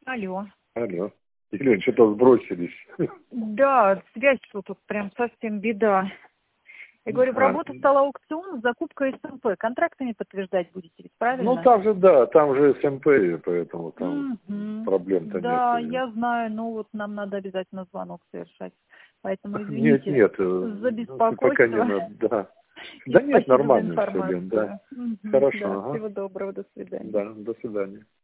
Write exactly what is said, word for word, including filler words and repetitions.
Алло. Алло. Елена, что-то сбросились. Да, связь что тут прям совсем беда. Я говорю, в А, работу стал аукцион, закупка СМП. Контрактами подтверждать будете ведь, правильно? ну там же, да, там же СМП, поэтому там Мгм. проблем-то Да, нет. я знаю, но вот нам надо обязательно звонок совершать. Поэтому Нет, извините нет, за э, пока не беспокойство. надо, да. И Да нет, спасибо за нормально все, Лен, да. информацию. Мгм. Хорошо, Да, ага. всего доброго, до свидания. Да, до свидания.